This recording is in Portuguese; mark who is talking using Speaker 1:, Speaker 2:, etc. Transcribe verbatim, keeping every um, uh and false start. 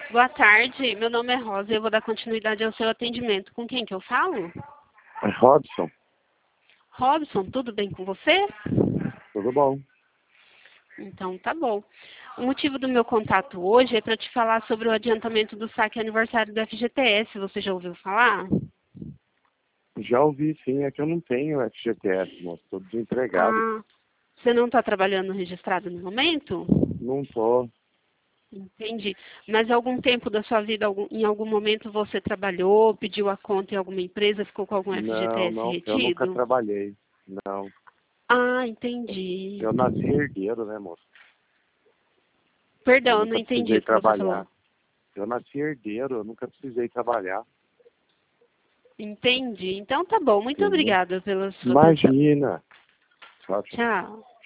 Speaker 1: Boa tarde, meu nome é Rosa e eu vou dar continuidade ao seu atendimento. Com quem que eu falo?
Speaker 2: É Robson,
Speaker 1: Robson, tudo bem com você?
Speaker 2: tudo bom?
Speaker 1: Então tá bom. O motivo do meu contato hoje é para te falar sobre o adiantamento do saque aniversário do F G T S. Você já ouviu falar?
Speaker 2: Já ouvi sim, é que eu não tenho F G T S, moço, estou desempregado.
Speaker 1: Ah, você não está trabalhando registrado no momento?
Speaker 2: Não tô.
Speaker 1: Entendi. Mas algum tempo da sua vida, algum- em algum momento você trabalhou, pediu a conta em alguma empresa, ficou com algum
Speaker 2: Não,
Speaker 1: F G T S
Speaker 2: não, eu nunca
Speaker 1: retido?
Speaker 2: trabalhei. Não.
Speaker 1: Ah, entendi.
Speaker 2: Eu nasci herdeiro, né, moço? Eu
Speaker 1: Perdão, eu não
Speaker 2: nunca
Speaker 1: entendi
Speaker 2: precisei
Speaker 1: o que você falou.
Speaker 2: trabalhar. Eu nasci herdeiro, eu nunca precisei trabalhar.
Speaker 1: Entendi. Então tá bom. Muito
Speaker 2: Entendeu?
Speaker 1: obrigada pela sua atenção.
Speaker 2: Imagina. Tchau, tchau.
Speaker 1: Tchau.